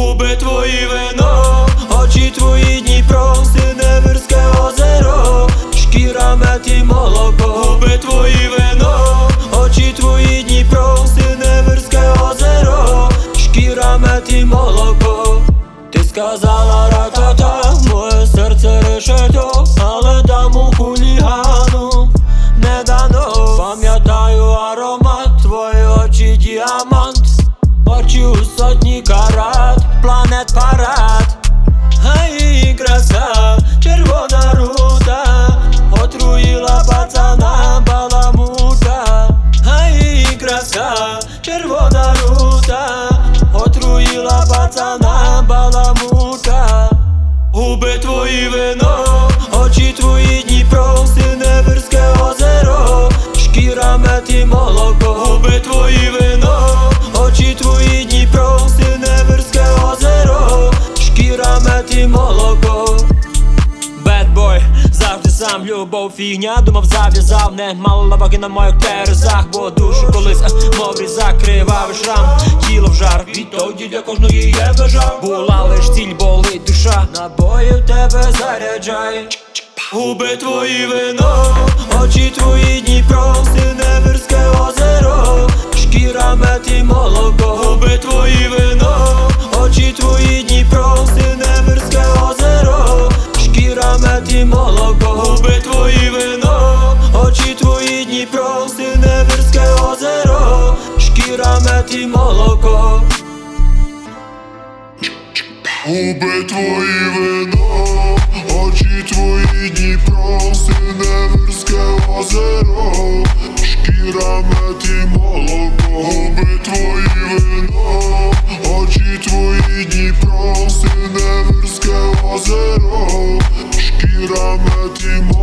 Губи твої вино, очі твої Дніпро, Синевирське озеро, шкіра мед і молоко. Губи твої вино, очі твої Дніпро, Синевирське озеро, шкіра мед і молоко. Ти сказала ра-та-та, моє серце решето, але даму хулігану не дано. Пам'ятаю аромат, твої очі діамант, очі у сотні карат, планет парад. А її краса, червона рута, отруїла пацана баламута. А її краса, червона рута, отруїла пацана баламута. Губи твої вино, очі твої Дніпро, Синевирське озеро, шкіра мед і молоко. Губи твої вино, очі твої Дніпро, Синевирське озеро, шкіра мед і молоко. Бедбой, завжди сам, любов фігня, думав зав'язав, не мало лаваги на моїх терезах, бо душу колись, мов різак, кривавий шрам, тіло в жар, відтоді для кожної є бажа. Була лиш ціль, болить душа, набої в тебе заряджай. Губи твої вино, очі твої Дніпро, Синевирське озеро, шкіра мед і молоко. Губи твої вино, очі твої Дніпро, Синевирське озеро, шкіра мед і молоко. Губи твої вино, очі твої Дніпро, Синевирське озеро, шкіра мед і молоко. Губи твої вино, очі твої Дніпро, Синевирське озеро, шкіра мед і молоко. Губи твої вино, очі твої Дніпро, Синевирське озеро, шкіра мед і молоко.